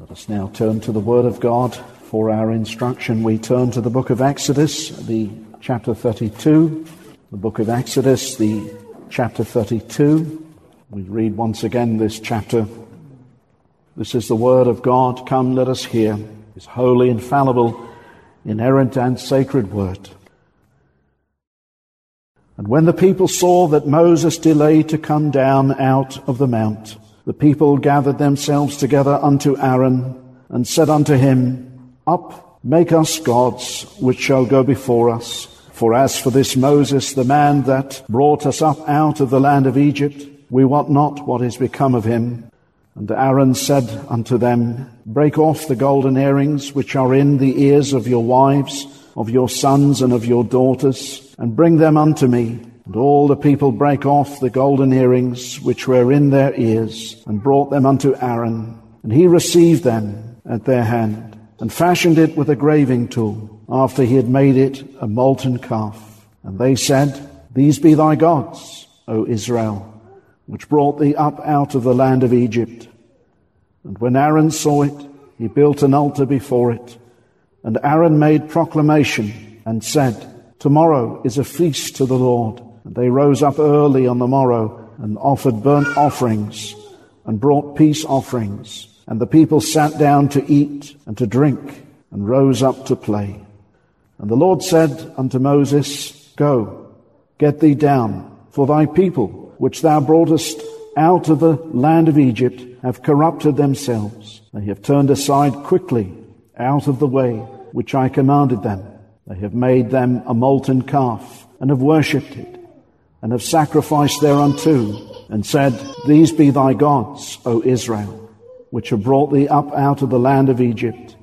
Let us now turn to the Word of God for our instruction. We turn to the book of Exodus, the chapter 32. The book of Exodus, the chapter 32. We read once again this chapter. This is the Word of God. Come, let us hear His holy, infallible, inerrant and sacred Word. And when the people saw that Moses delayed to come down out of the mount, the people gathered themselves together unto Aaron, and said unto him, Up, make us gods, which shall go before us. For as for this Moses, the man that brought us up out of the land of Egypt, we wot not what is become of him. And Aaron said unto them, Break off the golden earrings which are in the ears of your wives, of your sons and of your daughters, and bring them unto me. And all the people brake off the golden earrings which were in their ears, and brought them unto Aaron. And he received them at their hand, and fashioned it with a graving tool, after he had made it a molten calf. And they said, These be thy gods, O Israel, which brought thee up out of the land of Egypt. And when Aaron saw it, he built an altar before it. And Aaron made proclamation, and said, Tomorrow is a feast to the Lord. And they rose up early on the morrow, and offered burnt offerings, and brought peace offerings. And the people sat down to eat and to drink, and rose up to play. And the Lord said unto Moses, Go, get thee down, for thy people, which thou broughtest out of the land of Egypt, have corrupted themselves. They have turned aside quickly out of the way which I commanded them. They have made them a molten calf, and have worshipped it, and have sacrificed thereunto, and said, These be thy gods, O Israel, which have brought thee up out of the land of Egypt.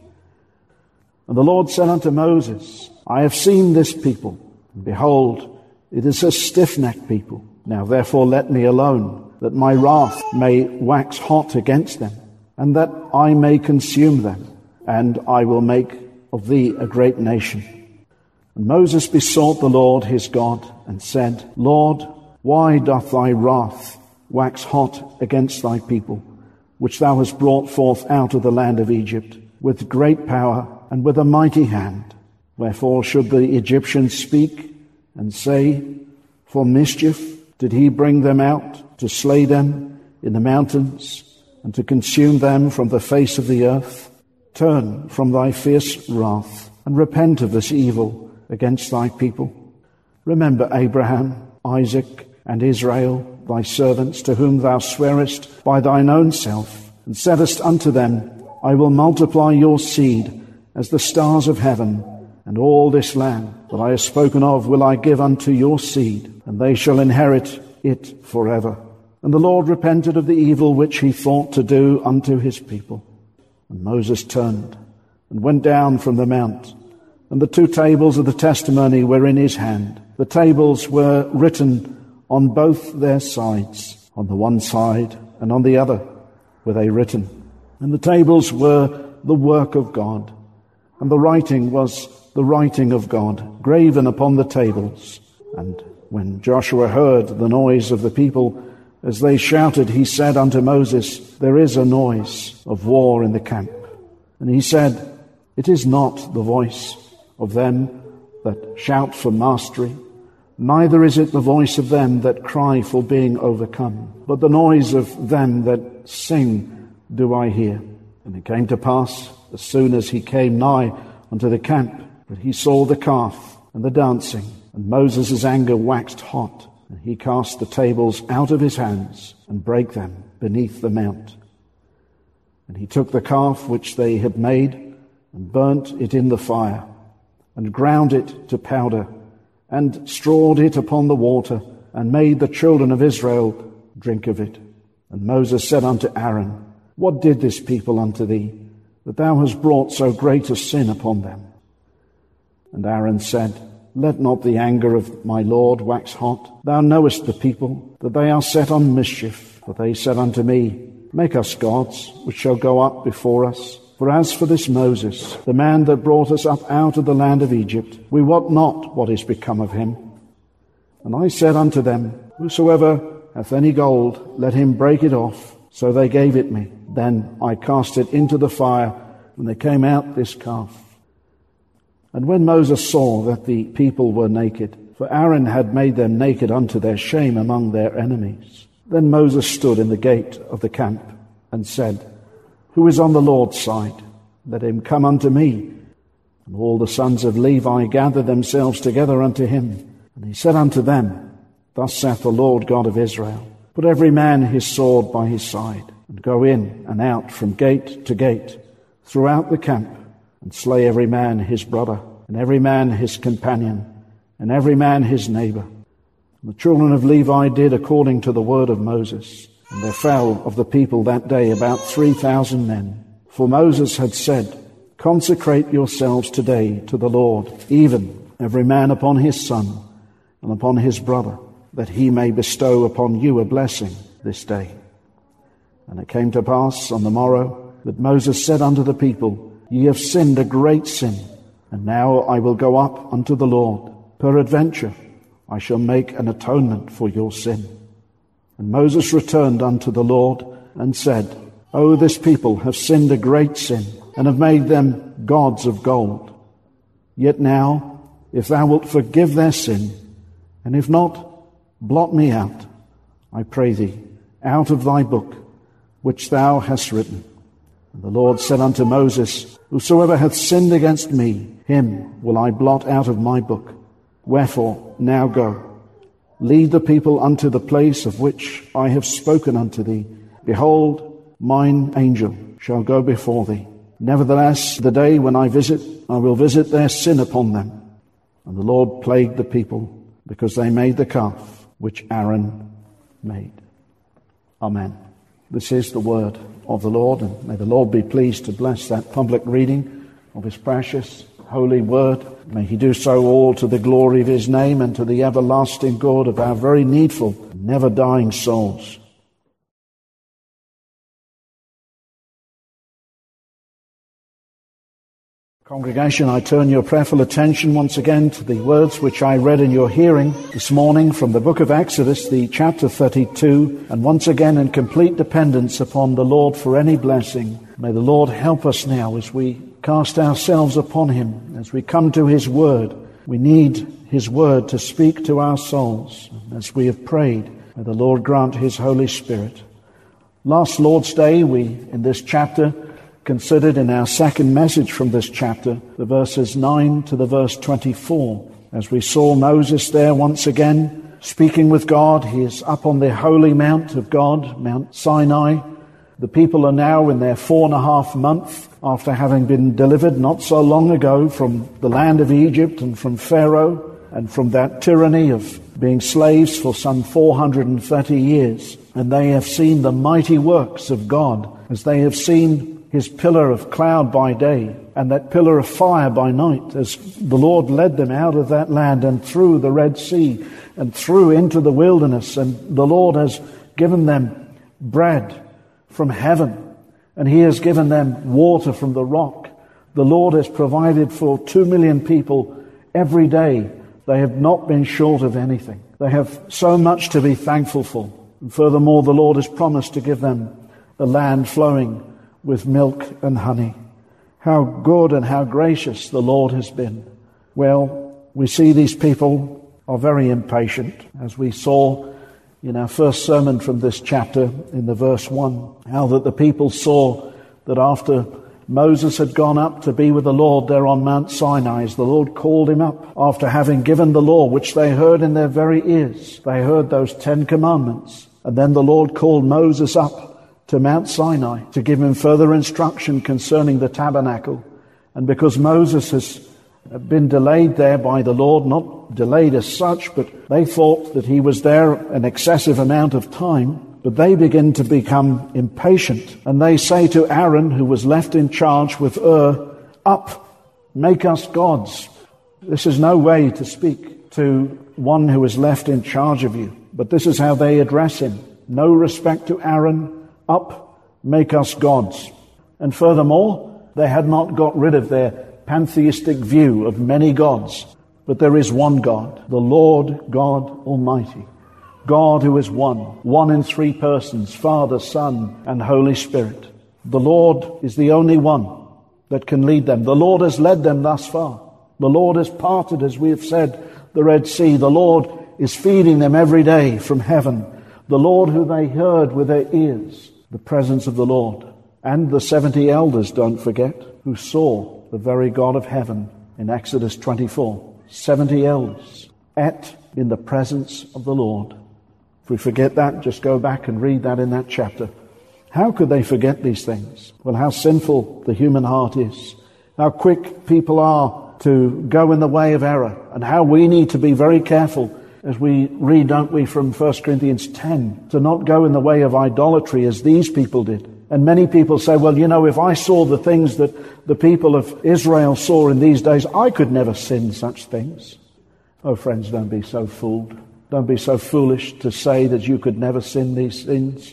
And the Lord said unto Moses, I have seen this people, and behold, it is a stiff-necked people. Now therefore let me alone, that my wrath may wax hot against them, and that I may consume them, and I will make of thee a great nation. And Moses besought the Lord his God, and said, Lord, why doth thy wrath wax hot against thy people, which thou hast brought forth out of the land of Egypt, with great power and with a mighty hand? Wherefore should the Egyptians speak and say, For mischief did he bring them out, to slay them in the mountains, and to consume them from the face of the earth? Turn from thy fierce wrath, and repent of this evil against thy people. Remember Abraham, Isaac, and Israel, thy servants, to whom thou swearest by thine own self, and saidest unto them, I will multiply your seed as the stars of heaven, and all this land that I have spoken of will I give unto your seed, and they shall inherit it forever. And the Lord repented of the evil which he thought to do unto his people. And Moses turned and went down from the mount, and the 2 tables of the testimony were in his hand. The tables were written on both their sides. On the one side and on the other were they written. And the tables were the work of God, and the writing was the writing of God, graven upon the tables. And when Joshua heard the noise of the people as they shouted, he said unto Moses, There is a noise of war in the camp. And he said, It is not the voice of them that shout for mastery, neither is it the voice of them that cry for being overcome, but the noise of them that sing do I hear. And it came to pass, as soon as he came nigh unto the camp, that he saw the calf and the dancing, and Moses' anger waxed hot, and he cast the tables out of his hands, and brake them beneath the mount. And he took the calf which they had made, and burnt it in the fire, and ground it to powder, and strawed it upon the water, and made the children of Israel drink of it. And Moses said unto Aaron, What did this people unto thee, that thou hast brought so great a sin upon them? And Aaron said, Let not the anger of my Lord wax hot. Thou knowest the people, that they are set on mischief. For they said unto me, Make us gods, which shall go up before us. For as for this Moses, the man that brought us up out of the land of Egypt, we wot not what is become of him. And I said unto them, Whosoever hath any gold, let him break it off, So they gave it me. Then I cast it into the fire, and there came out this calf. And when Moses saw that the people were naked, for Aaron had made them naked unto their shame among their enemies, then Moses stood in the gate of the camp and said, Who is on the Lord's side? Let him come unto me. And all the sons of Levi gathered themselves together unto him. And he said unto them, Thus saith the Lord God of Israel, Put every man his sword by his side, and go in and out from gate to gate throughout the camp, and slay every man his brother, and every man his companion, and every man his neighbor. And the children of Levi did according to the word of Moses. And there fell of the people that day about 3,000 men. For Moses had said, Consecrate yourselves today to the Lord, even every man upon his son and upon his brother, that he may bestow upon you a blessing this day. And it came to pass on the morrow that Moses said unto the people, Ye have sinned a great sin, and now I will go up unto the Lord. Peradventure I shall make an atonement for your sin. And Moses returned unto the Lord and said, O this people have sinned a great sin, and have made them gods of gold. Yet now, if thou wilt forgive their sin, and if not, blot me out, I pray thee, out of thy book, which thou hast written. And the Lord said unto Moses, Whosoever hath sinned against me, him will I blot out of my book. Wherefore now go, lead the people unto the place of which I have spoken unto thee. Behold, mine angel shall go before thee. Nevertheless, the day when I will visit their sin upon them. And the Lord plagued the people, because they made the calf which Aaron made. Amen. This is the word of the Lord, and may the Lord be pleased to bless that public reading of his precious, holy word. May he do so all to the glory of his name and to the everlasting good of our very needful, never-dying souls. Congregation, I turn your prayerful attention once again to the words which I read in your hearing this morning from the book of Exodus, the chapter 32, and once again in complete dependence upon the Lord for any blessing. May the Lord help us now as we cast ourselves upon him, as we come to his word. We need his word to speak to our souls. As we have prayed, may the Lord grant his Holy Spirit. Last Lord's Day, we, in this chapter, considered in our second message from this chapter, the verses 9 to the verse 24. As we saw Moses there once again, speaking with God, he is up on the holy mount of God, Mount Sinai. The people are now in their 4.5 months after having been delivered not so long ago from the land of Egypt and from Pharaoh and from that tyranny of being slaves for some 430 years. And they have seen the mighty works of God, as they have seen his pillar of cloud by day and that pillar of fire by night, as the Lord led them out of that land and through the Red Sea and through into the wilderness. And the Lord has given them bread from heaven, and he has given them water from the rock. The Lord has provided for 2 million people every day. They have not been short of anything. They have so much to be thankful for. And furthermore, the Lord has promised to give them a land flowing with milk and honey. How good and how gracious the Lord has been. Well, we see these people are very impatient, as we saw in our first sermon from this chapter in the verse 1, how that the people saw that after Moses had gone up to be with the Lord there on Mount Sinai, as the Lord called him up after having given the law, which they heard in their very ears. They heard those 10 commandments. And then the Lord called Moses up to Mount Sinai to give him further instruction concerning the tabernacle. And because Moses has been delayed there by the Lord, not delayed as such, but they thought that he was there an excessive amount of time, but they begin to become impatient. And they say to Aaron, who was left in charge with Up, make us gods. This is no way to speak to one who is left in charge of you, but this is how they address him. No respect to Aaron. Up, make us gods. And furthermore, they had not got rid of their pantheistic view of many gods, but there is one God, the Lord God Almighty. God who is one in three persons, Father, Son, and Holy Spirit. The Lord is the only one that can lead them. The Lord has led them thus far. The Lord has parted, as we have said, the Red Sea. The Lord is feeding them every day from heaven. The Lord who they heard with their ears, the presence of the Lord. And the 70 elders, don't forget, who saw the very God of heaven in Exodus 24. 70 elders ate in the presence of the Lord. If we forget that, just go back and read that in that chapter. How could they forget these things? Well, how sinful the human heart is. How quick people are to go in the way of error. And how we need to be very careful, as we read, don't we, from 1 Corinthians 10, to not go in the way of idolatry as these people did. And many people say, well, you know, if I saw the things that the people of Israel saw in these days, I could never sin such things. Oh, friends, don't be so fooled. Don't be so foolish to say that you could never sin these sins.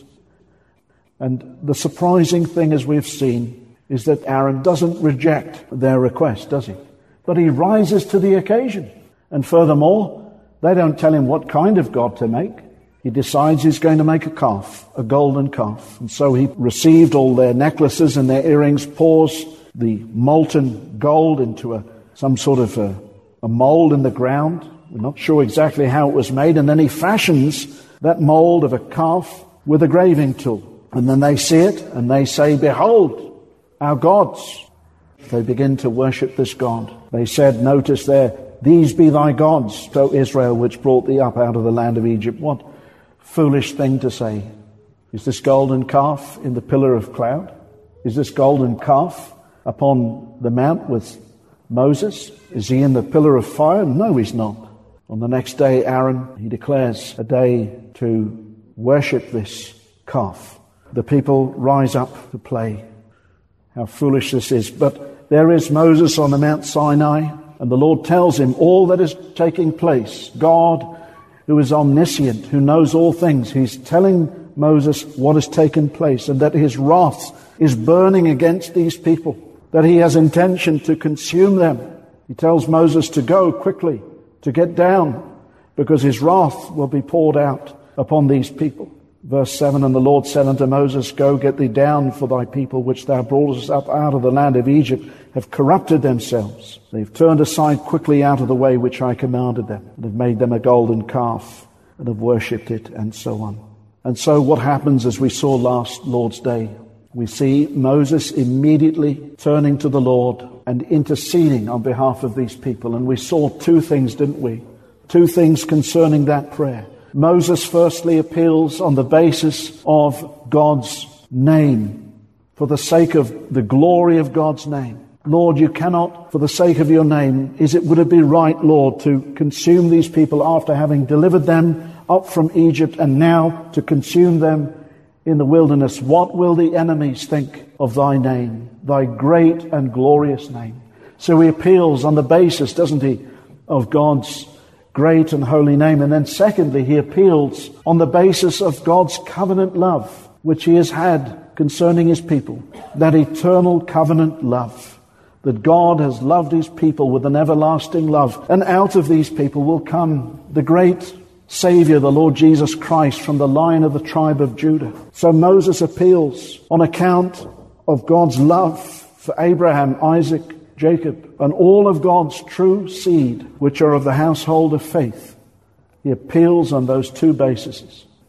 And the surprising thing, as we've seen, is that Aaron doesn't reject their request, does he? But he rises to the occasion. And furthermore, they don't tell him what kind of god to make. He decides he's going to make a calf, a golden calf. And so he received all their necklaces and their earrings, pours the molten gold into some sort of a mold in the ground. We're not sure exactly how it was made. And then he fashions that mold of a calf with a graving tool. And then they see it and they say, behold, our gods. They begin to worship this God. They said, notice there, these be thy gods, O Israel, which brought thee up out of the land of Egypt. What foolish thing to say. Is this golden calf in the pillar of cloud? Is this golden calf upon the mount with Moses? Is he in the pillar of fire? No, he's not. On the next day, Aaron, he declares a day to worship this calf. The people rise up to play. How foolish this is. But there is Moses on the Mount Sinai, and the Lord tells him all that is taking place. God, who is omniscient, who knows all things, he's telling Moses what has taken place, and that his wrath is burning against these people, that he has intention to consume them. He tells Moses to go quickly, to get down, because his wrath will be poured out upon these people. Verse 7, and the Lord said unto Moses, go get thee down, for thy people which thou broughtest up out of the land of Egypt have corrupted themselves. They've turned aside quickly out of the way which I commanded them, and have made them a golden calf, and have worshipped it, and so on. And so what happens, as we saw last Lord's Day, we see Moses immediately turning to the Lord and interceding on behalf of these people. And we saw two things, didn't we? Two things concerning that prayer. Moses firstly appeals on the basis of God's name, for the sake of the glory of God's name. Lord, you cannot, for the sake of your name, would it be right, Lord, to consume these people after having delivered them up from Egypt, and now to consume them in the wilderness? What will the enemies think of thy name, thy great and glorious name? So he appeals on the basis, doesn't he, of God's great and holy name. And then secondly, he appeals on the basis of God's covenant love, which he has had concerning his people. That eternal covenant love, that God has loved his people with an everlasting love. And out of these people will come the great Savior, the Lord Jesus Christ, from the line of the tribe of Judah. So Moses appeals on account of God's love for Abraham, Isaac, Jacob, and all of God's true seed, which are of the household of faith. He appeals on those two bases.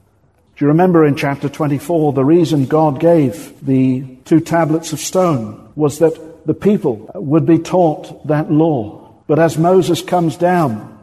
Do you remember in chapter 24, the reason God gave the 2 tablets of stone was that the people would be taught that law. But as Moses comes down,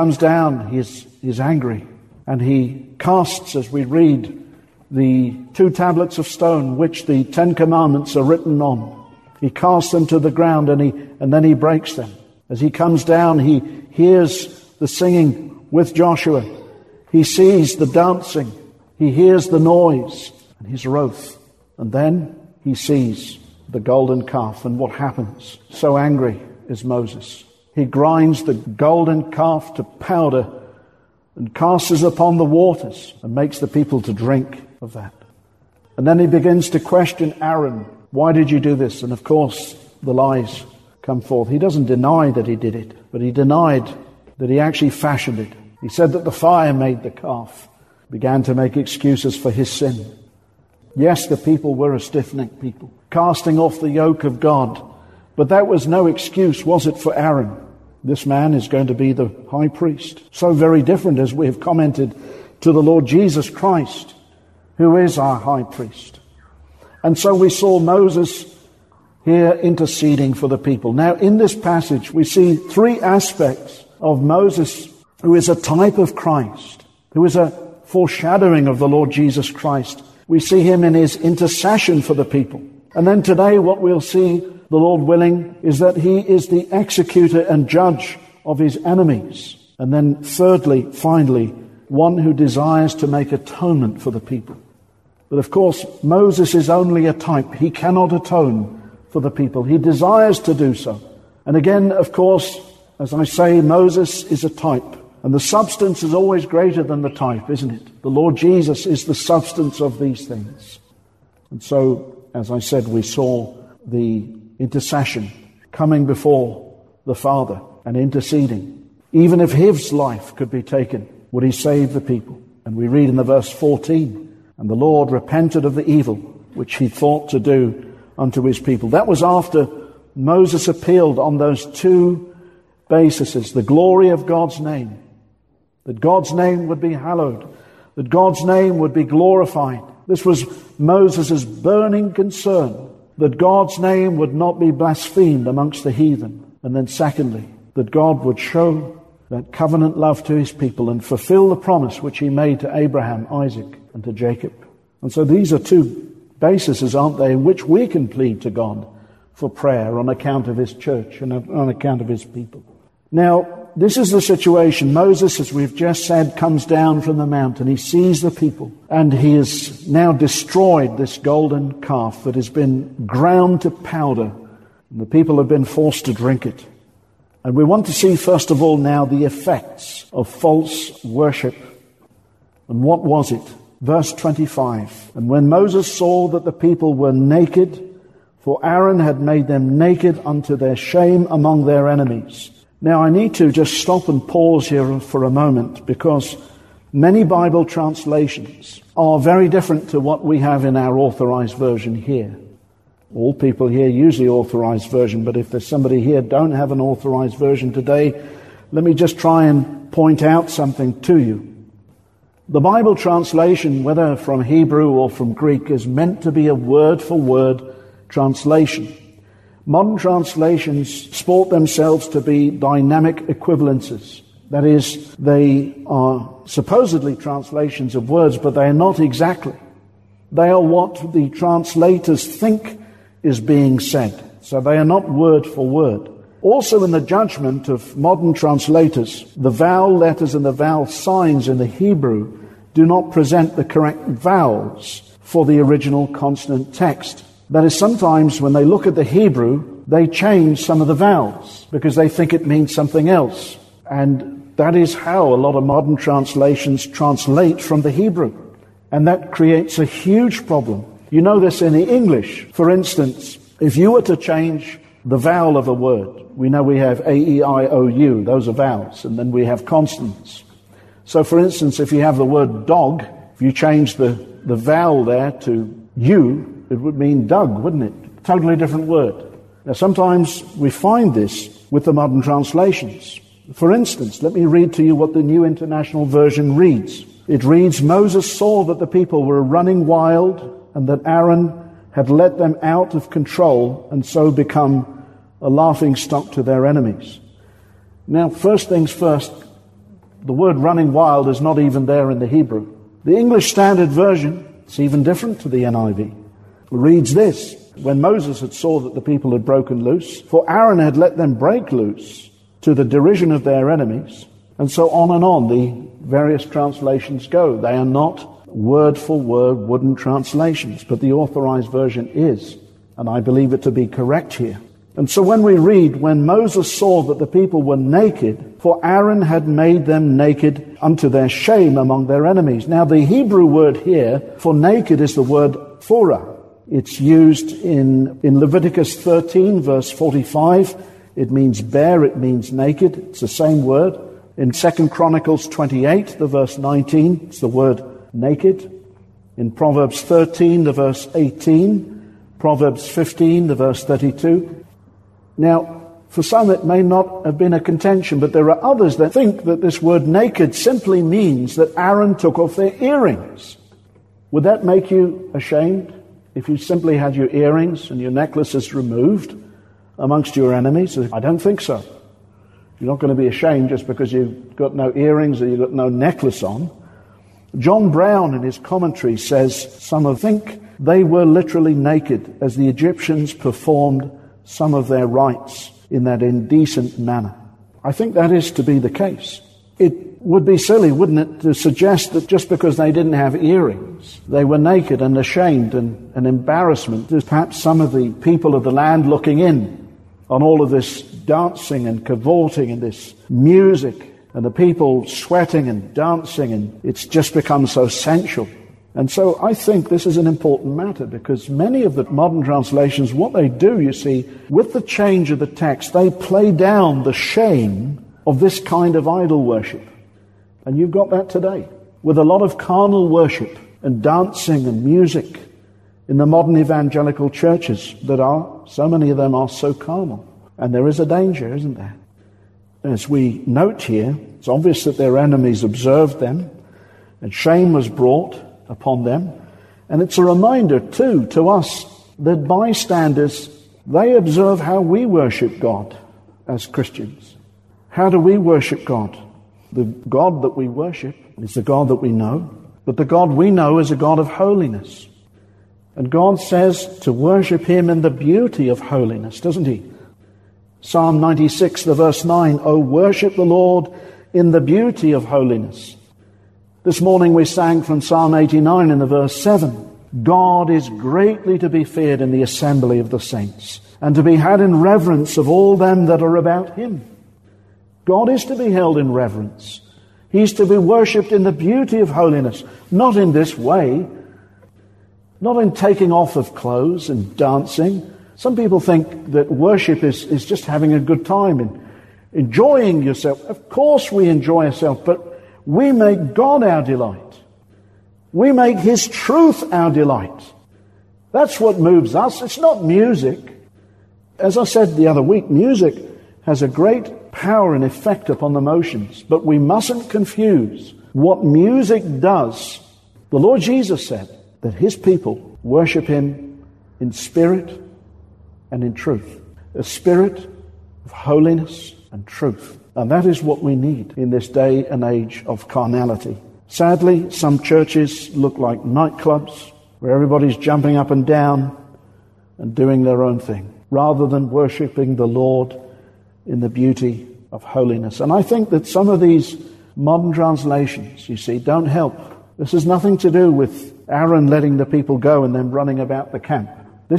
he's angry. And he casts, as we read, the 2 tablets of stone, which the 10 commandments are written on. He casts them to the ground and then he breaks them. As he comes down, he hears the singing with Joshua. He sees the dancing. He hears the noise and his wrath. And then he sees the golden calf. And what happens? So angry is Moses. He grinds the golden calf to powder and casts it upon the waters and makes the people to drink of that. And then he begins to question Aaron. Why did you do this? And of course, the lies come forth. He doesn't deny that he did it, but he denied that he actually fashioned it. He said that the fire made the calf. began to make excuses for his sin. Yes, the people were a stiff-necked people, casting off the yoke of God. But that was no excuse, was it, for Aaron? This man is going to be the high priest. So very different, as we have commented, to the Lord Jesus Christ, who is our high priest. And so we saw Moses here interceding for the people. Now, in this passage, we see three aspects of Moses, who is a type of Christ, who is a foreshadowing of the Lord Jesus Christ. We see him in his intercession for the people. And then today what we'll see, the Lord willing, is that he is the executor and judge of his enemies. And then thirdly, finally, one who desires to make atonement for the people. But of course, Moses is only a type. He cannot atone for the people. He desires to do so. And again, of course, as I say, Moses is a type. And the substance is always greater than the type, isn't it? The Lord Jesus is the substance of these things. And so, as I said, we saw the intercession coming before the Father and interceding. Even if his life could be taken, would he save the people? And we read in the verse 14, and the Lord repented of the evil which he thought to do unto his people. That was after Moses appealed on those two bases, the glory of God's name, that God's name would be hallowed, that God's name would be glorified. This was Moses' burning concern, that God's name would not be blasphemed amongst the heathen. And then secondly, that God would show that covenant love to his people and fulfill the promise which he made to Abraham, Isaac, and to Jacob. And so these are two bases, aren't they, in which we can plead to God for prayer on account of his church and on account of his people. Now, this is the situation. Moses, as we've just said, comes down from the mountain. He sees the people, and he has now destroyed this golden calf that has been ground to powder, and the people have been forced to drink it. And we want to see, first of all, now the effects of false worship. And what was it? Verse 25, and when Moses saw that the people were naked, for Aaron had made them naked unto their shame among their enemies. Now, I need to just stop and pause here for a moment, because many Bible translations are very different to what we have in our authorized version here. All people here use the authorized version, but if there's somebody here don't have an authorized version today, let me just try and point out something to you. The Bible translation, whether from Hebrew or from Greek, is meant to be a word-for-word translation. Modern translations sport themselves to be dynamic equivalences. That is, they are supposedly translations of words, but they are not exactly. They are what the translators think is being said. So they are not word for word. Also, in the judgment of modern translators, the vowel letters and the vowel signs in the Hebrew do not present the correct vowels for the original consonant text. That is, sometimes when they look at the Hebrew, they change some of the vowels because they think it means something else. And that is how a lot of modern translations translate from the Hebrew. And that creates a huge problem. You know this in the English. For instance, if you were to change the vowel of a word, we know we have A, E, I, O, U, those are vowels, and then we have consonants. So for instance, if you have the word dog, if you change the vowel there to U, it would mean Doug, wouldn't it? Totally different word. Now sometimes we find this with the modern translations. For instance, let me read to you what the New International Version reads. It reads, Moses saw that the people were running wild and that Aaron had let them out of control and so become a laughing stock to their enemies. Now, first things first, the word running wild is not even there in the Hebrew. The English Standard Version, it's even different to the NIV, reads this. When Moses had saw that the people had broken loose, for Aaron had let them break loose to the derision of their enemies, and so on and on the various translations go. They are not word-for-word wooden translations, but the authorized version is, and I believe it to be correct here. And so when we read, when Moses saw that the people were naked, for Aaron had made them naked unto their shame among their enemies. Now the Hebrew word here for naked is the word phora. It's used in Leviticus 13, verse 45. It means bare, it means naked. It's the same word. In 2 Chronicles 28, the verse 19, it's the word naked. In Proverbs 13, the verse 18, Proverbs 15, the verse 32. Now, for some it may not have been a contention, but there are others that think that this word naked simply means that Aaron took off their earrings. Would that make you ashamed if you simply had your earrings and your necklaces removed amongst your enemies? I don't think so. You're not going to be ashamed just because you've got no earrings or you've got no necklace on. John Brown in his commentary says some think they were literally naked as the Egyptians performed some of their rites in that indecent manner. I think that is to be the case. It would be silly, wouldn't it, to suggest that just because they didn't have earrings, they were naked and ashamed and an embarrassment. There's perhaps some of the people of the land looking in on all of this dancing and cavorting and this music and the people sweating and dancing, and it's just become so sensual. And so I think this is an important matter, because many of the modern translations, what they do, you see, with the change of the text, they play down the shame of this kind of idol worship. And you've got that today, with a lot of carnal worship and dancing and music in the modern evangelical churches so many of them are so carnal. And there is a danger, isn't there? As we note here, it's obvious that their enemies observed them, and shame was brought upon them. And it's a reminder, too, to us that bystanders, they observe how we worship God as Christians. How do we worship God? The God that we worship is the God that we know, but the God we know is a God of holiness. And God says to worship Him in the beauty of holiness, doesn't He? Psalm 96, the verse 9, "O worship the Lord in the beauty of holiness." This morning we sang from Psalm 89 in the verse 7, "God is greatly to be feared in the assembly of the saints, and to be had in reverence of all them that are about Him." God is to be held in reverence. He's to be worshipped in the beauty of holiness, not in this way, not in taking off of clothes and dancing. Some people think that worship is just having a good time and enjoying yourself. Of course we enjoy ourselves, but we make God our delight. We make His truth our delight. That's what moves us. It's not music. As I said the other week, music has a great power and effect upon the emotions, but we mustn't confuse what music does. The Lord Jesus said that His people worship Him in spirit and in truth. A spirit of holiness and truth. And that is what we need in this day and age of carnality. Sadly, some churches look like nightclubs where everybody's jumping up and down and doing their own thing, rather than worshipping the Lord in the beauty of holiness. And I think that some of these modern translations, you see, don't help. This has nothing to do with Aaron letting the people go and then running about the camp.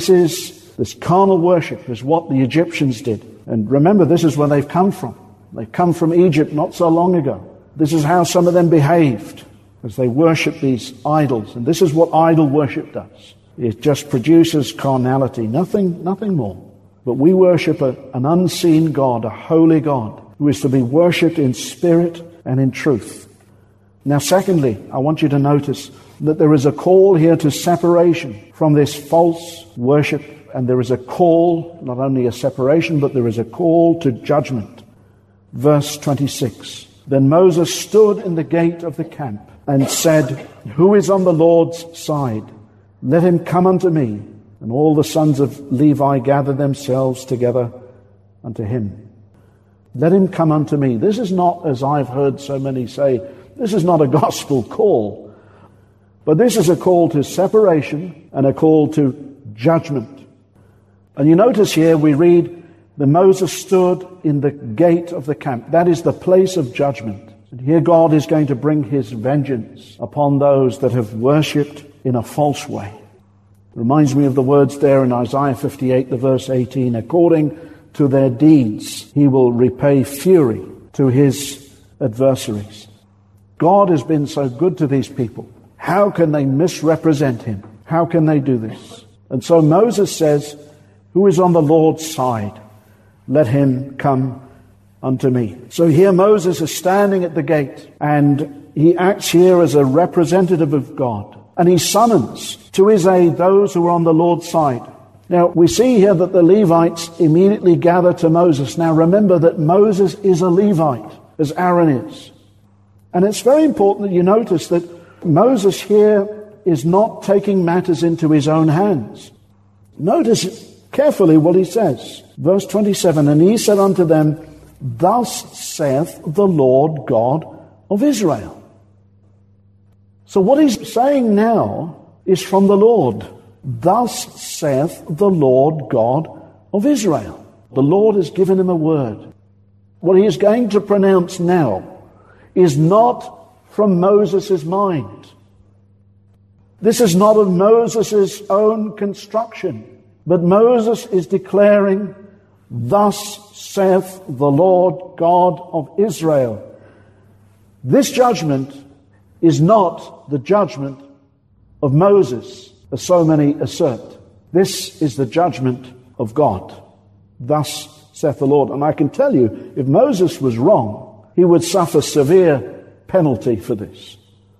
This carnal worship is what the Egyptians did. And remember, this is where they've come from. They've come from Egypt not so long ago. This is how some of them behaved as they worship these idols. And this is what idol worship does. It just produces carnality, nothing more. But we worship an unseen God, a holy God, who is to be worshipped in spirit and in truth. Now, secondly, I want you to notice that there is a call here to separation from this false worship. And there is a call, not only a separation, but there is a call to judgment. Verse 26, "Then Moses stood in the gate of the camp and said, Who is on the Lord's side? Let him come unto me. And all the sons of Levi gathered themselves together unto him." Let him come unto me. This is not, as I've heard so many say, this is not a gospel call. But this is a call to separation and a call to judgment. And you notice here we read that Moses stood in the gate of the camp. That is the place of judgment. And here God is going to bring His vengeance upon those that have worshipped in a false way. It reminds me of the words there in Isaiah 58, the verse 18. "According to their deeds, He will repay fury to His adversaries." God has been so good to these people. How can they misrepresent Him? How can they do this? And so Moses says, "Who is on the Lord's side? Let him come unto me." So here Moses is standing at the gate, and he acts here as a representative of God, and he summons to his aid those who are on the Lord's side. Now, we see here that the Levites immediately gather to Moses. Now, remember that Moses is a Levite, as Aaron is. And it's very important that you notice that Moses here is not taking matters into his own hands. Notice carefully what he says. Verse 27, and he said unto them, Thus saith the Lord God of Israel. So what he's saying now is from the Lord. Thus saith the Lord God of Israel. The Lord has given him a word. What he is going to pronounce now is not from Moses' mind. This is not of Moses' own construction, but Moses is declaring, Thus saith the Lord God of Israel. This judgment is not the judgment of Moses, as so many assert. This is the judgment of God. Thus saith the Lord. And I can tell you, if Moses was wrong, he would suffer severe penalty for this.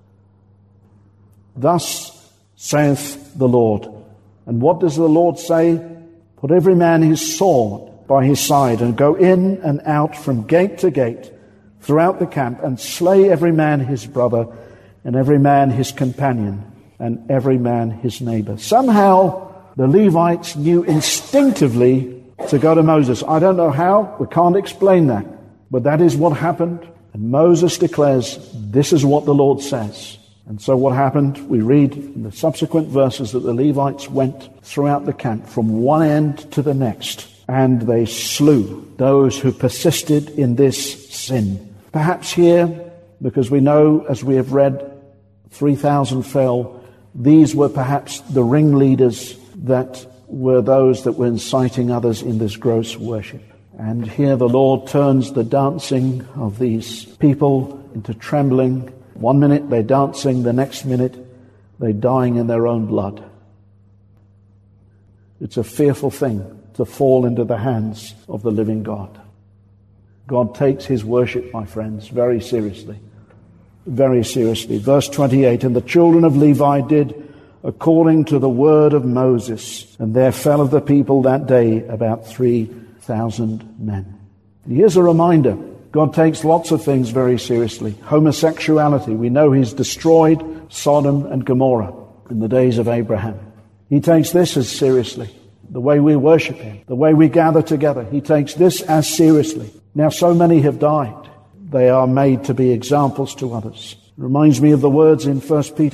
Thus saith the Lord. And what does the Lord say? Put every man his sword by his side, and go in and out from gate to gate throughout the camp, and slay every man his brother, and every man his companion, and every man his neighbor. Somehow the Levites knew instinctively to go to Moses. I don't know how, we can't explain that, but that is what happened. And Moses declares, this is what the Lord says. And so what happened, we read in the subsequent verses that the Levites went throughout the camp from one end to the next, and they slew those who persisted in this sin. Perhaps here, because we know, as we have read, 3,000 fell, these were perhaps the ringleaders that were those that were inciting others in this gross worship. And here the Lord turns the dancing of these people into trembling. One minute they're dancing, the next minute they're dying in their own blood. It's a fearful thing to fall into the hands of the living God. God takes his worship, my friends, very seriously. Very seriously. Verse 28, and the children of Levi did according to the word of Moses, and there fell of the people that day about 3,000 men. Here's a reminder. God takes lots of things very seriously. Homosexuality. We know he's destroyed Sodom and Gomorrah in the days of Abraham. He takes this as seriously. The way we worship him, the way we gather together, he takes this as seriously. Now so many have died. They are made to be examples to others. It reminds me of the words in 1 Peter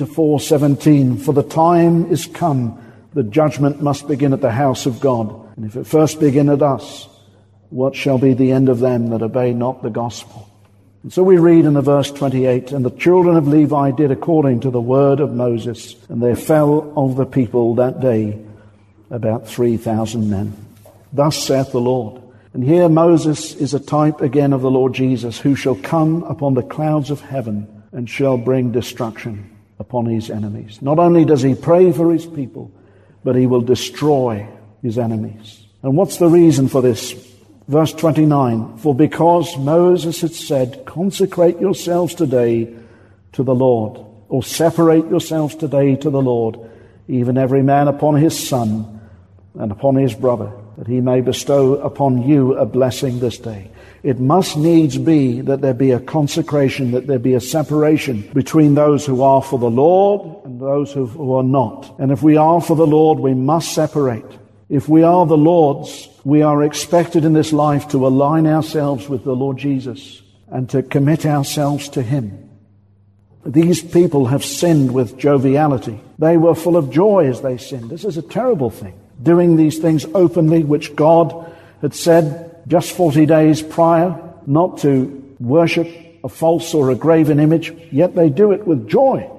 4:17, for the time is come, the judgment must begin at the house of God. And if it first begin at us, what shall be the end of them that obey not the gospel? And so we read in the verse 28, and the children of Levi did according to the word of Moses, and there fell of the people that day about 3,000 men. Thus saith the Lord. And here Moses is a type again of the Lord Jesus, who shall come upon the clouds of heaven and shall bring destruction upon his enemies. Not only does he pray for his people, but he will destroy his enemies. And what's the reason for this? Verse 29, for because Moses had said, consecrate yourselves today to the Lord, or separate yourselves today to the Lord, even every man upon his son and upon his brother, that he may bestow upon you a blessing this day. It must needs be that there be a consecration, that there be a separation between those who are for the Lord and those who are not. And if we are for the Lord, we must separate. If we are the Lord's, we are expected in this life to align ourselves with the Lord Jesus and to commit ourselves to him. These people have sinned with joviality. They were full of joy as they sinned. This is a terrible thing. Doing these things openly, which God had said just 40 days prior not to worship a false or a graven image, yet they do it with joy.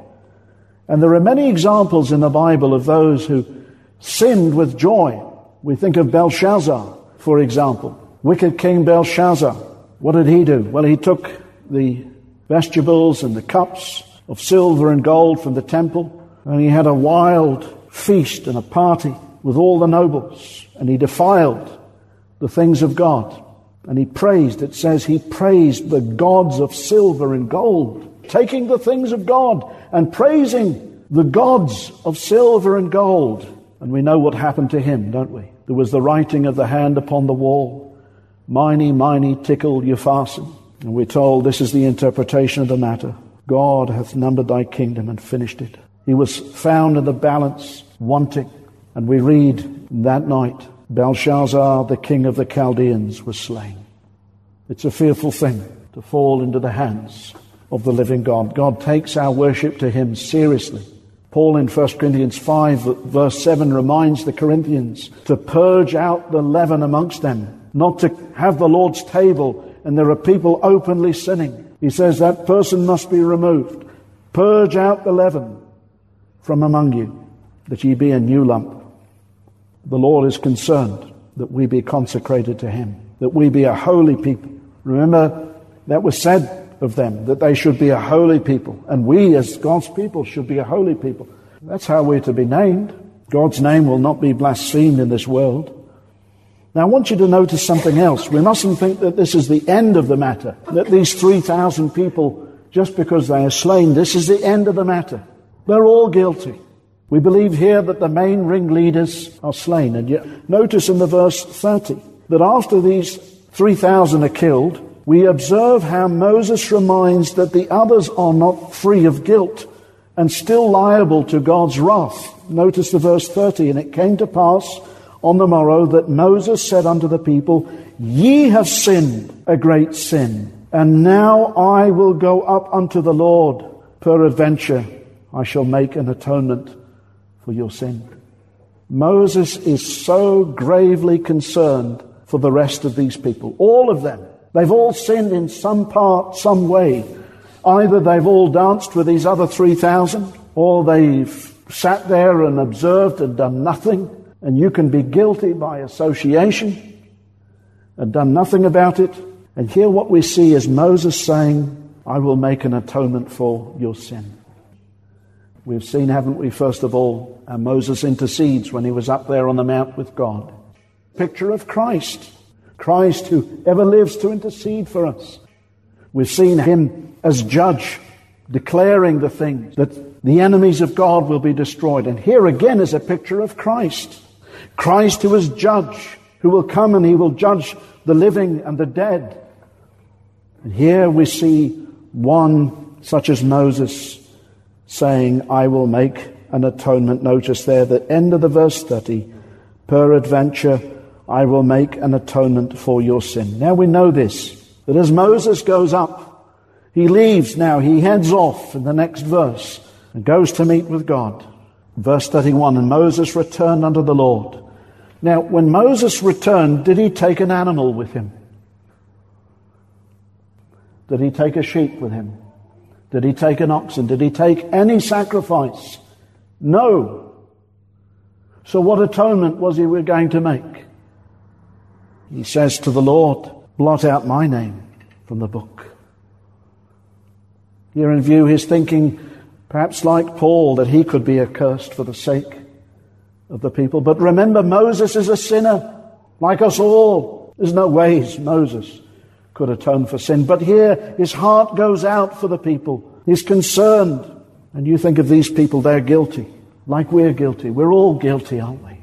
And there are many examples in the Bible of those who sinned with joy. We think of Belshazzar, for example. Wicked King Belshazzar. What did he do? Well, he took the vestibules and the cups of silver and gold from the temple, and he had a wild feast and a party with all the nobles, and he defiled the things of God. And he praised, it says he praised the gods of silver and gold. taking the things of God and praising the gods of silver and gold. And we know what happened to him, don't we? There was the writing of the hand upon the wall. Mene, mene, tekel, upharsin. And we're told this is the interpretation of the matter. God hath numbered thy kingdom and finished it. He was found in the balance, wanting. And we read that night, Belshazzar, the king of the Chaldeans, was slain. It's a fearful thing to fall into the hands of the living God. God takes our worship to him seriously. Paul in 1 Corinthians 5 verse 7 reminds the Corinthians to purge out the leaven amongst them, not to have the Lord's table and there are people openly sinning. He says that person must be removed. Purge out the leaven from among you, that ye be a new lump. The Lord is concerned that we be consecrated to him, that we be a holy people. Remember, that was said of them, that they should be a holy people. And we as God's people should be a holy people. That's how we're to be named. God's name will not be blasphemed in this world. Now I want you to notice something else. We mustn't think that this is the end of the matter, that these 3,000 people, just because they are slain, this is the end of the matter. They're all guilty. We believe here that the main ringleaders are slain. And yet, notice in the verse 30 that after these 3,000 are killed, we observe how Moses reminds that the others are not free of guilt and still liable to God's wrath. Notice the verse 30, and it came to pass on the morrow that Moses said unto the people, Ye have sinned a great sin, and now I will go up unto the Lord. Peradventure I shall make an atonement for your sin. Moses is so gravely concerned for the rest of these people, all of them. They've all sinned in some part, some way. Either they've all danced with these other 3,000, or they've sat there and observed and done nothing. And you can be guilty by association and done nothing about it. And here what we see is Moses saying, I will make an atonement for your sin. We've seen, haven't we, first of all, how Moses intercedes when he was up there on the mount with God. Picture of Christ. Christ who ever lives to intercede for us. We've seen him as judge, declaring the things that the enemies of God will be destroyed. And here again is a picture of Christ. Christ who is judge, who will come and he will judge the living and the dead. And here we see one such as Moses saying, I will make an atonement. Notice there, the end of the verse 30, peradventure I will make an atonement for your sin. Now we know this, that as Moses goes up, he leaves now, he heads off in the next verse and goes to meet with God. Verse 31, and Moses returned unto the Lord. Now, when Moses returned, did he take an animal with him? Did he take a sheep with him? Did he take an oxen? Did he take any sacrifice? No. So what atonement was he going to make? He says to the Lord, blot out my name from the book. Here in view his thinking, perhaps like Paul, that he could be accursed for the sake of the people. But remember, Moses is a sinner, like us all. There's no ways Moses could atone for sin. But here his heart goes out for the people. He's concerned. And you think of these people, they're guilty, like we're guilty. We're all guilty, aren't we?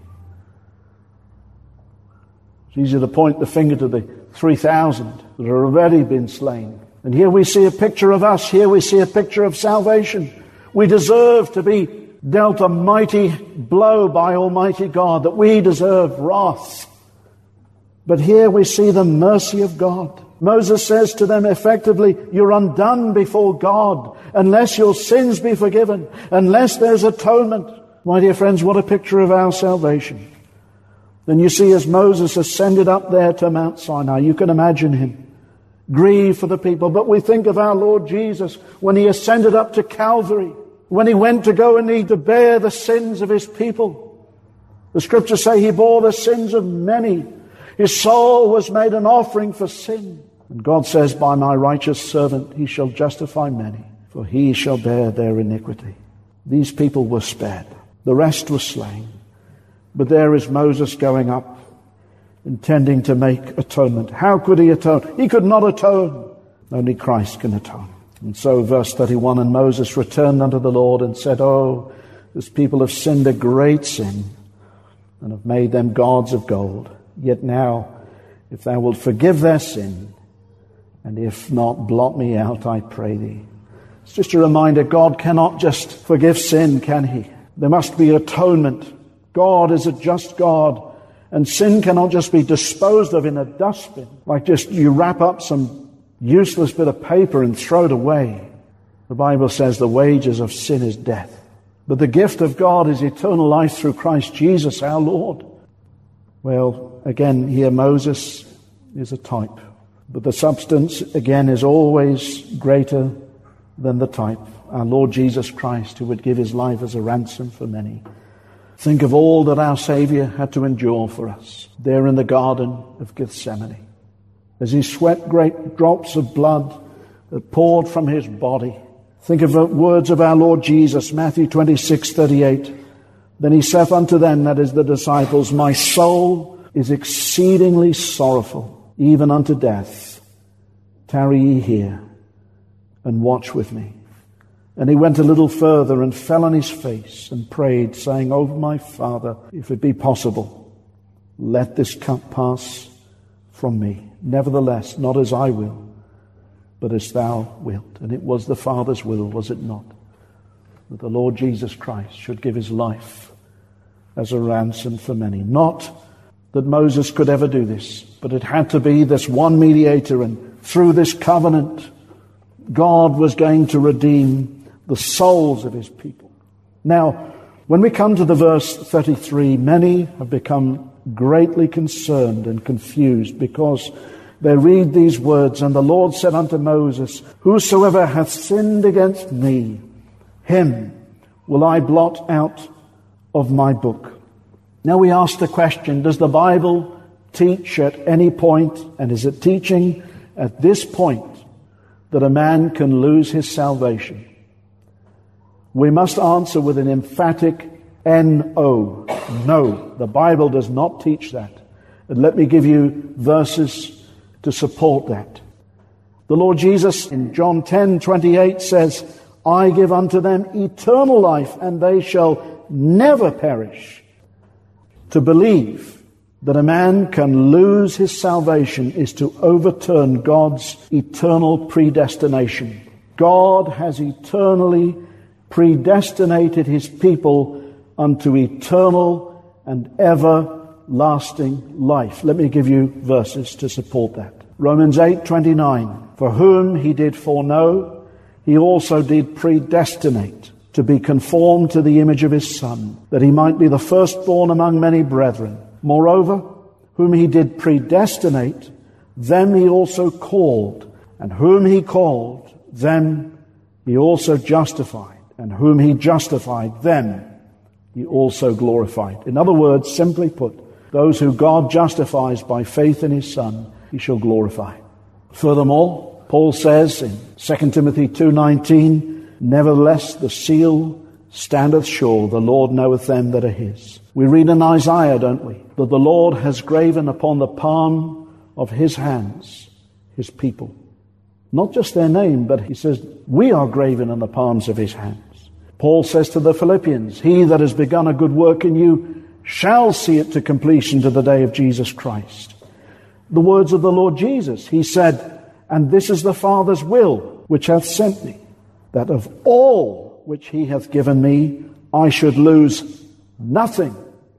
It's easy to point the finger to the 3,000 that have already been slain. And here we see a picture of us. Here we see a picture of salvation. We deserve to be dealt a mighty blow by Almighty God, that we deserve wrath. But here we see the mercy of God. Moses says to them effectively, you're undone before God unless your sins be forgiven, unless there's atonement. My dear friends, what a picture of our salvation. Then you see as Moses ascended up there to Mount Sinai, you can imagine him, grieve for the people. But we think of our Lord Jesus when he ascended up to Calvary, when he went to go and need to bear the sins of his people. The scriptures say he bore the sins of many. His soul was made an offering for sin. And God says, by my righteous servant he shall justify many, for he shall bear their iniquity. These people were spared. The rest were slain. But there is Moses going up, intending to make atonement. How could he atone? He could not atone. Only Christ can atone. And so, verse 31, and Moses returned unto the Lord and said, Oh, this people have sinned a great sin, and have made them gods of gold. Yet now, if thou wilt forgive their sin, and if not, blot me out, I pray thee. It's just a reminder, God cannot just forgive sin, can he? There must be atonement. God is a just God, and sin cannot just be disposed of in a dustbin, like just you wrap up some useless bit of paper and throw it away. The Bible says the wages of sin is death, but the gift of God is eternal life through Christ Jesus our Lord. Well, again, here Moses is a type, but the substance, again, is always greater than the type. Our Lord Jesus Christ, who would give his life as a ransom for many. Think of all that our Savior had to endure for us there in the Garden of Gethsemane, as he sweat great drops of blood that poured from his body. Think of the words of our Lord Jesus, Matthew 26:38. Then he saith unto them, that is the disciples, My soul is exceedingly sorrowful, even unto death. Tarry ye here, and watch with me. And he went a little further and fell on his face and prayed, saying, O my Father, if it be possible, let this cup pass from me. Nevertheless, not as I will, but as thou wilt. And it was the Father's will, was it not, that the Lord Jesus Christ should give his life as a ransom for many. Not that Moses could ever do this, but it had to be this one mediator, and through this covenant, God was going to redeem the souls of his people. Now, when we come to the verse 33, many have become greatly concerned and confused, because they read these words, And the Lord said unto Moses, Whosoever hath sinned against me, him will I blot out of my book. Now we ask the question, does the Bible teach at any point, and is it teaching at this point, that a man can lose his salvation? We must answer with an emphatic No. No, the Bible does not teach that. And let me give you verses to support that. The Lord Jesus in John 10:28 says, I give unto them eternal life, and they shall never perish. To believe that a man can lose his salvation is to overturn God's eternal predestination. God has eternally predestinated his people unto eternal and everlasting life. Let me give you verses to support that. Romans 8:29. For whom he did foreknow, he also did predestinate to be conformed to the image of his Son, that he might be the firstborn among many brethren. Moreover, whom he did predestinate, them he also called. And whom he called, them he also justified. And whom he justified, them he also glorified. In other words, simply put, those who God justifies by faith in his Son, he shall glorify. Furthermore, Paul says in 2 Timothy 2:19, Nevertheless the seal standeth sure, the Lord knoweth them that are his. We read in Isaiah, don't we, that the Lord has graven upon the palm of his hands his people. Not just their name, but he says, we are graven in the palms of his hands. Paul says to the Philippians, He that has begun a good work in you shall see it to completion to the day of Jesus Christ. The words of the Lord Jesus, he said, And this is the Father's will, which hath sent me, that of all which he hath given me, I should lose nothing.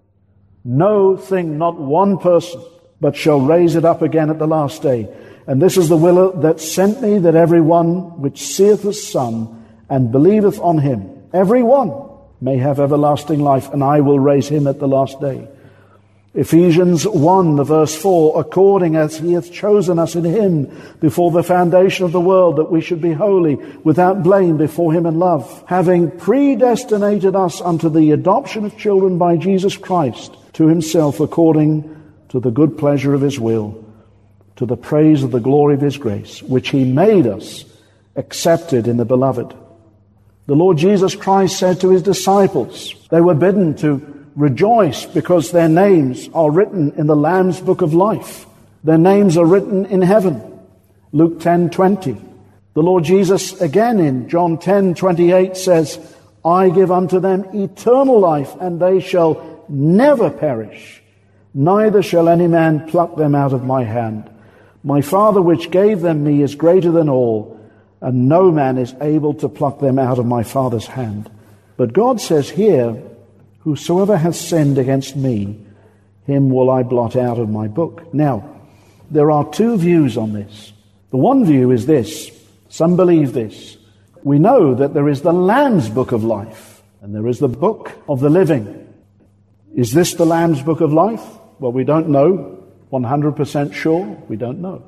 No thing, not one person, but shall raise it up again at the last day. And this is the will that sent me, that every one which seeth the Son and believeth on him, every one may have everlasting life, and I will raise him at the last day. Ephesians 1, the verse 4, according as he hath chosen us in him before the foundation of the world, that we should be holy, without blame before him in love, having predestinated us unto the adoption of children by Jesus Christ to himself, according to the good pleasure of his will, to the praise of the glory of his grace, which he made us accepted in the beloved. The Lord Jesus Christ said to his disciples, they were bidden to rejoice because their names are written in the Lamb's book of life. Their names are written in heaven. Luke 10:20. The Lord Jesus again in John 10:28 says, I give unto them eternal life, and they shall never perish, neither shall any man pluck them out of my hand. My Father which gave them me is greater than all, and no man is able to pluck them out of my Father's hand. But God says here, whosoever hath sinned against me, him will I blot out of my book. Now, there are two views on this. The one view is this. Some believe this. We know that there is the Lamb's Book of Life, and there is the Book of the Living. Is this the Lamb's Book of Life? Well, we don't know. 100% sure, we don't know.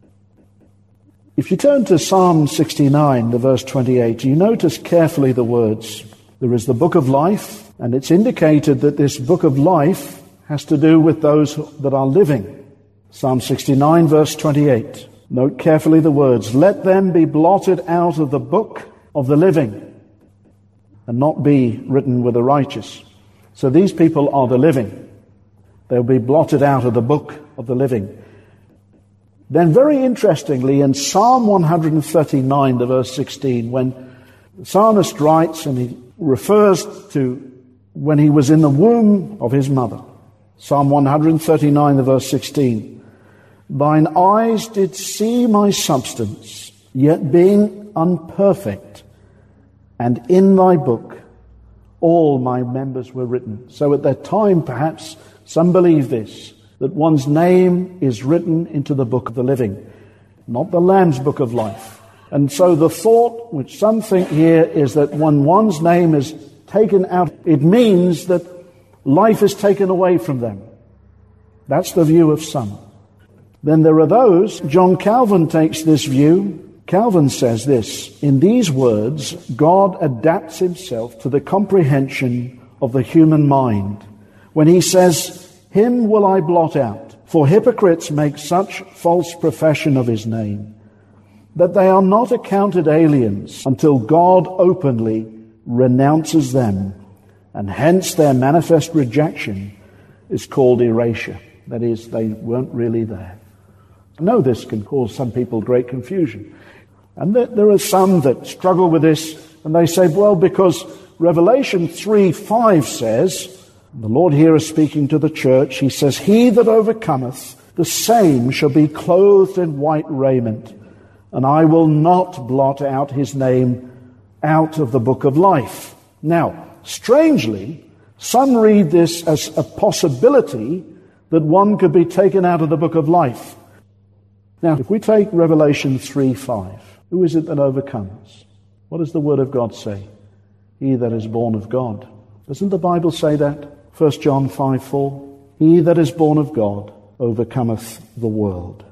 If you turn to Psalm 69, the verse 28, you notice carefully the words. There is the Book of Life, and it's indicated that this Book of Life has to do with those that are living. Psalm 69, verse 28. Note carefully the words, let them be blotted out of the book of the living and not be written with the righteous. So these people are the living. They'll be blotted out of the book of the living. Then very interestingly, in Psalm 139, the verse 16, when the psalmist writes, and he refers to when he was in the womb of his mother. Psalm 139, the verse 16. Thine eyes did see my substance, yet being unperfect, and in thy book all my members were written. So at that time, perhaps, some believe this, that one's name is written into the book of the living, not the Lamb's Book of Life. And so the thought which some think here is that when one's name is taken out, it means that life is taken away from them. That's the view of some. Then there are those, John Calvin takes this view. Calvin says this, in these words, God adapts himself to the comprehension of the human mind. When he says, him will I blot out, for hypocrites make such false profession of his name, that they are not accounted aliens until God openly renounces them, and hence their manifest rejection is called erasure. That is, they weren't really there. I know this can cause some people great confusion. And there are some that struggle with this, and they say, well, because Revelation 3:5 says, the Lord here is speaking to the church, he says, he that overcometh, the same shall be clothed in white raiment, and I will not blot out his name out of the book of life. Now, strangely, some read this as a possibility that one could be taken out of the book of life. Now, if we take Revelation 3:5, who is it that overcomes? What does the Word of God say? He that is born of God. Doesn't the Bible say that? 1 John 5:4. He that is born of God overcometh the world.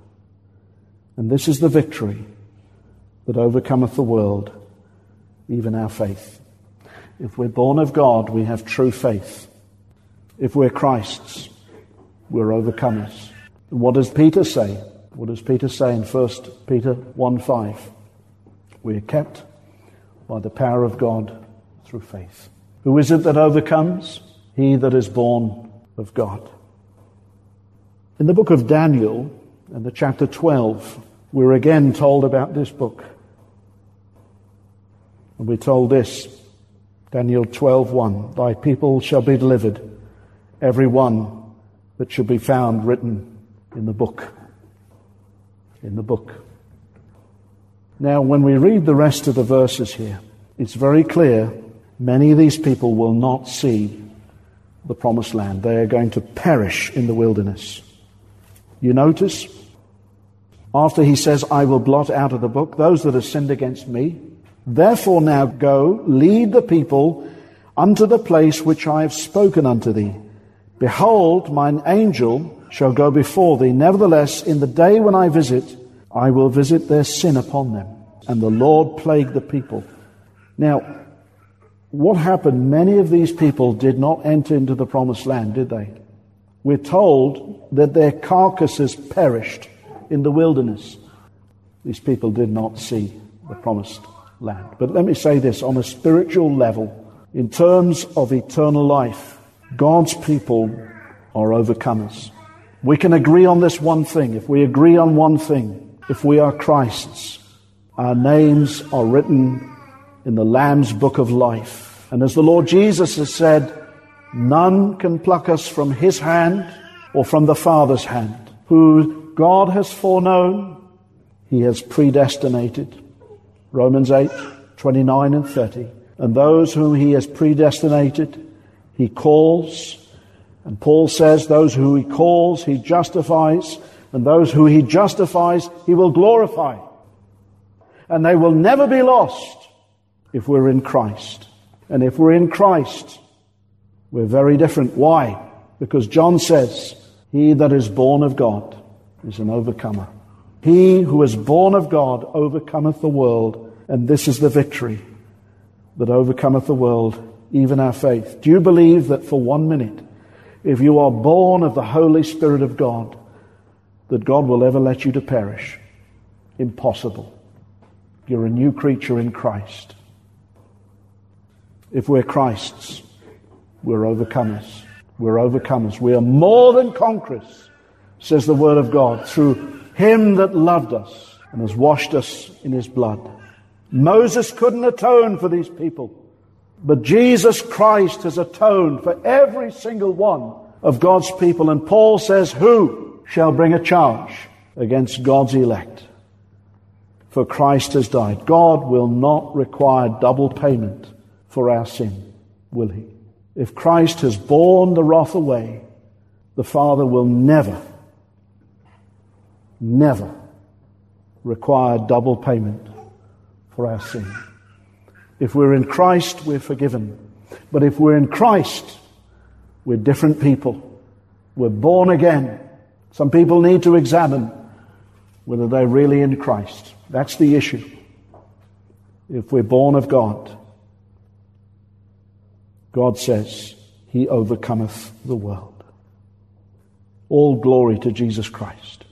And this is the victory that overcometh the world, even our faith. If we're born of God, we have true faith. If we're Christ's, we're overcomers. What does Peter say? What does Peter say in 1 Peter 1:5? We are kept by the power of God through faith. Who is it that overcomes? He that is born of God. In the book of Daniel, in the chapter 12, we're again told about this book. And we're told this, Daniel 12:1, thy people shall be delivered, every one that shall be found written in the book. In the book. Now, when we read the rest of the verses here, it's very clear many of these people will not see the promised land. They are going to perish in the wilderness. You notice, after he says, I will blot out of the book those that have sinned against me, therefore now go, lead the people unto the place which I have spoken unto thee. Behold, mine angel shall go before thee. Nevertheless, in the day when I visit, I will visit their sin upon them. And the Lord plagued the people. Now, what happened? Many of these people did not enter into the promised land, did they? We're told that their carcasses perished in the wilderness. These people did not see the promised land. But let me say this, on a spiritual level, in terms of eternal life, God's people are overcomers. We can agree on this one thing. If we agree on one thing, if we are Christ's, our names are written in the Lamb's book of life. And as the Lord Jesus has said, none can pluck us from his hand or from the Father's hand. Who God has foreknown, he has predestinated. Romans 8:29 and 30. And those whom he has predestinated, he calls. And Paul says those who he calls, he justifies. And those who he justifies, he will glorify. And they will never be lost if we're in Christ. And if we're in Christ, we're very different. Why? Because John says, he that is born of God is an overcomer. He who is born of God overcometh the world. And this is the victory that overcometh the world, even our faith. Do you believe that for 1 minute, if you are born of the Holy Spirit of God, that God will ever let you to perish? Impossible. You're a new creature in Christ. If we're Christ's, we're overcomers. We're overcomers. We are more than conquerors, says the Word of God, through him that loved us and has washed us in his blood. Moses couldn't atone for these people, but Jesus Christ has atoned for every single one of God's people. And Paul says, who shall bring a charge against God's elect? For Christ has died. God will not require double payment for our sin, will he? If Christ has borne the wrath away, the Father will never require double payment for our sin. If we're in Christ, we're forgiven. But if we're in Christ, we're different people. We're born again. Some people need to examine whether they're really in Christ. That's the issue. If we're born of God, God says, he overcometh the world. All glory to Jesus Christ.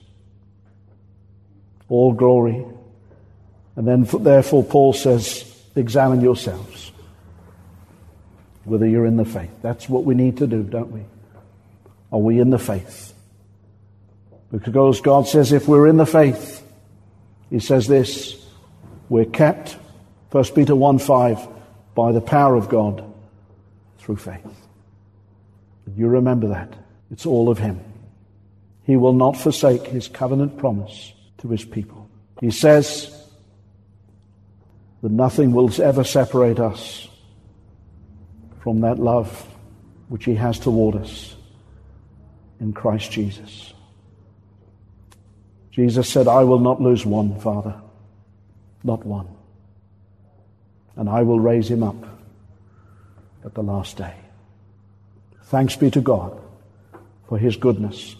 All glory. And then, therefore, Paul says, examine yourselves, whether you're in the faith. That's what we need to do, don't we? Are we in the faith? Because God says if we're in the faith, he says this, we're kept, 1 Peter 1:5, by the power of God through faith. You remember that. It's all of him. He will not forsake his covenant promise to his people. He says that nothing will ever separate us from that love which he has toward us in Christ Jesus. Jesus said, I will not lose one, Father, not one. And I will raise him up at the last day. Thanks be to God for his goodness.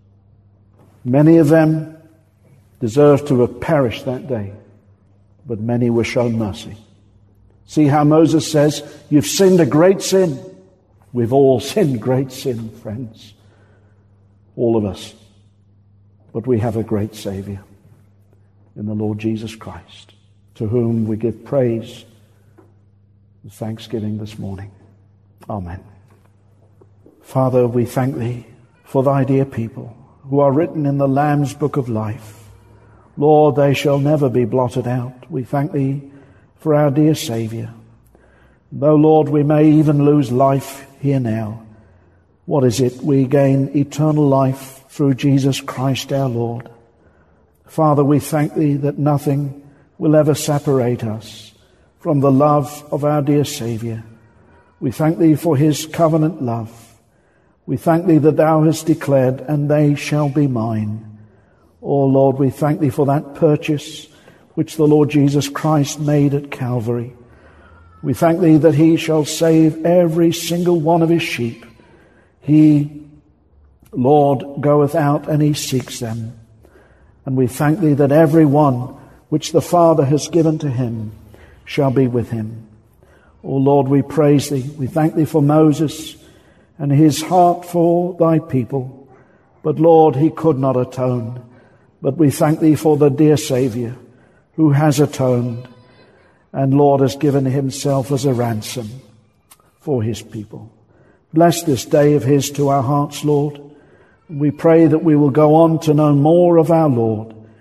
Many of them deserved to have perished that day, but many were shown mercy. See how Moses says, you've sinned a great sin. We've all sinned great sin, friends. All of us. But we have a great Savior in the Lord Jesus Christ, to whom we give praise and thanksgiving this morning. Amen. Father, we thank thee for thy dear people who are written in the Lamb's book of life. Lord, they shall never be blotted out. We thank thee for our dear Savior. Though, Lord, we may even lose life here now, what is it? We gain eternal life through Jesus Christ our Lord. Father, we thank thee that nothing will ever separate us from the love of our dear Savior. We thank thee for his covenant love. We thank thee that thou hast declared, and they shall be mine. Oh Lord, we thank thee for that purchase which the Lord Jesus Christ made at Calvary. We thank thee that he shall save every single one of his sheep. He, Lord, goeth out and he seeks them. And we thank thee that every one which the Father has given to him shall be with him. O Lord, we praise thee. We thank thee for Moses and his heart for thy people. But Lord, he could not atone. But we thank thee for the dear Savior who has atoned and, Lord, has given himself as a ransom for his people. Bless this day of his to our hearts, Lord. We pray that we will go on to know more of our Lord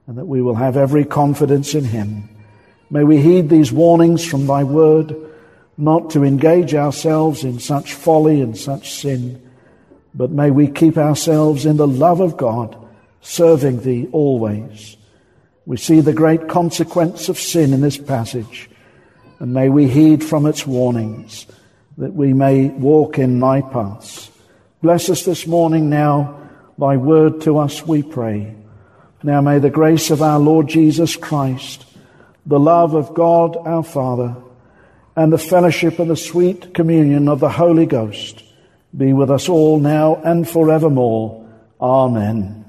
and that we will have every confidence in him. May we heed these warnings from thy word, not to engage ourselves in such folly and such sin, but may we keep ourselves in the love of God, serving thee always. We see the great consequence of sin in this passage, and may we heed from its warnings, that we may walk in thy paths. Bless us this morning now, thy word to us, we pray. Now may the grace of our Lord Jesus Christ, the love of God our Father, and the fellowship and the sweet communion of the Holy Ghost be with us all now and forevermore. Amen.